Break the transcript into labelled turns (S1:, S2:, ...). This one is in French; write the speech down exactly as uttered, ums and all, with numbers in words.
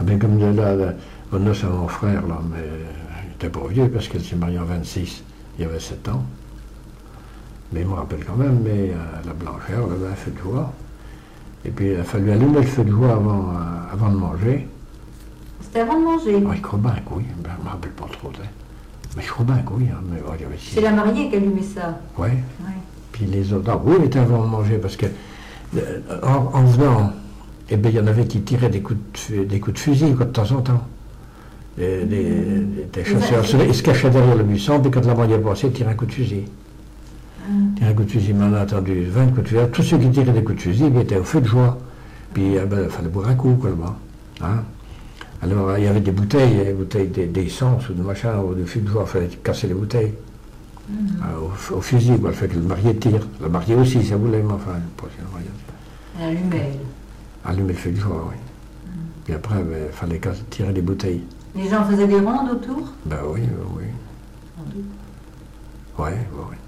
S1: Mais comme là, là, là au noce à mon frère, là, mais il était pas vieux parce qu'elle s'est mariée en vingt-six, il y avait sept ans. Mais il me rappelle quand même, mais euh, la blancheur, le feu de joie. Et puis il a fallu allumer le feu de joie avant, euh, avant de manger.
S2: C'était avant de manger?
S1: Oh, il croit bien que oui, ben, je ne me rappelle pas trop. Hein. Mais je crois bien que oui. Hein, mais, oh,
S2: c'est la mariée qui allumait ça?
S1: Oui. Ouais. Puis les autres, ah, oui, c'était avant de manger, parce que euh, en, en venant, eh bien, il y en avait qui tiraient des coups de, des coups de fusil quoi, de temps en temps. Des, des, mmh. des chasseurs, ils se cachaient derrière le buisson, puis quand la mariée passait, ils tiraient un coup de fusil. Tirer un coup de fusil, mais on a entendu vingt coups de fusil. Tous ceux qui tiraient des coups de fusil, ils étaient au feu de joie. Puis eh ben, il fallait boire un coup, quoi, là-bas. Hein? Alors, il y avait des bouteilles, des bouteilles d'essence ou de machin, ou de feu de joie, il fallait casser les bouteilles. Mm -hmm. au, au fusil, quoi, le fait que le marié tire. Le marié aussi, ça voulait, mais enfin, pas si le marié.
S2: Elle allumait.
S1: Allumer le feu de joie, oui. Mm. Puis après, il ben, fallait tirer des bouteilles.
S2: Les gens faisaient des rondes autour?
S1: Ben oui, oui. Oui, oui, oui.